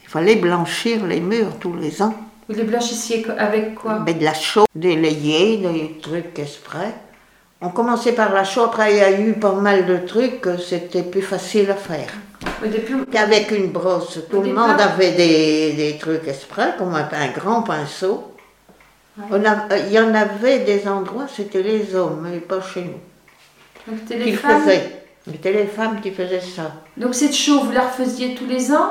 Il fallait blanchir les murs tous les ans. Vous les blanchissiez avec quoi? De la chaux, des layers, des trucs exprès. On commençait par la chaux, après il y a eu pas mal de trucs, c'était plus facile à faire. Qu'avec une brosse, tout le monde avait des trucs exprès, comme un grand pinceau. Ouais. Il y en avait des endroits, c'était les hommes, mais pas chez nous. Donc c'était les femmes? C'était les femmes qui faisaient ça. Donc cette chaux, vous la refaisiez tous les ans?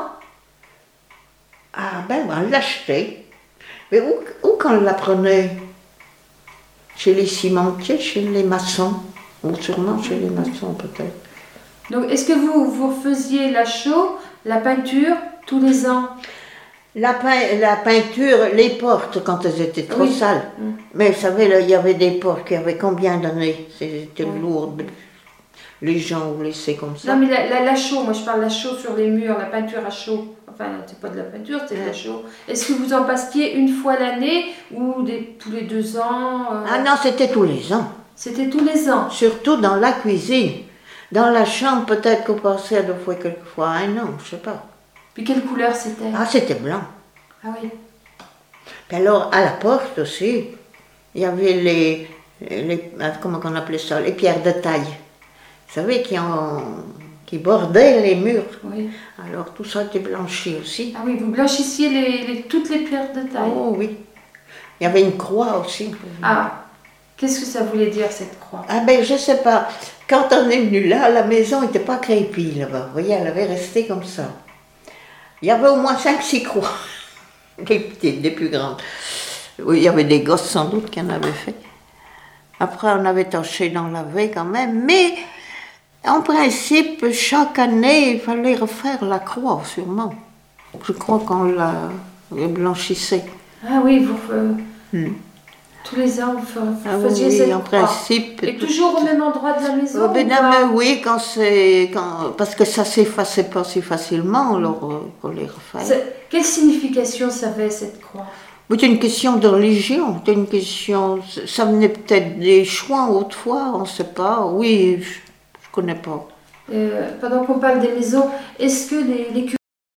Ah ben, on l'achetait. Mais où qu'on la prenait? Chez les cimentiers, chez les maçons. Ou sûrement chez les maçons peut-être. Donc est-ce que vous refaisiez la chaux, la peinture, tous les ans? La peinture, les portes quand elles étaient trop sales. Mais vous savez, là, il y avait des portes qui avaient combien d'années? C'était lourd. Les gens ont laissé comme ça. Non mais la chaux, moi je parle de la chaux sur les murs, la peinture à chaux. Enfin, c'est pas de la peinture, c'est de la chaux. Est-ce que vous en passiez une fois l'année ou tous les 2 ans? Ah non, c'était tous les ans. C'était tous les ans? Surtout dans la cuisine. Dans la chambre, peut-être qu'on passait 2 fois, quelquefois 1 an, je sais pas. Puis quelle couleur c'était? Ah, c'était blanc. Ah oui. Puis alors, à la porte aussi, il y avait les comment on appelait ça? Les pierres de taille. Vous savez, qui bordaient les murs. Oui. Alors tout ça était blanchi aussi. Ah oui, vous blanchissiez toutes les pierres de taille? Oh oui. Il y avait une croix aussi. Ah, qu'est-ce que ça voulait dire cette croix? Ah ben je sais pas. Quand on est venu là, la maison n'était pas crépie là-bas. Vous voyez, elle avait resté comme ça. Il y avait au moins 5-6 croix. Des petites, des plus grandes. Oui, il y avait des gosses sans doute qui en avaient fait. Après on avait tâché d'en laver quand même, mais... En principe, chaque année, il fallait refaire la croix, sûrement. Je crois qu'on la blanchissait. Ah oui, tous les ans, vous faisiez cette croix. Principe. Et toujours au même endroit de la maison? Oui, parce que ça ne s'effaçait pas si facilement, alors on les refait. Quelle signification ça avait, cette croix? C'est une question de religion, ça venait peut-être des Chouans autrefois, on ne sait pas. Oui, je ne connais pas. Pendant qu'on parle des maisons, est-ce que les curés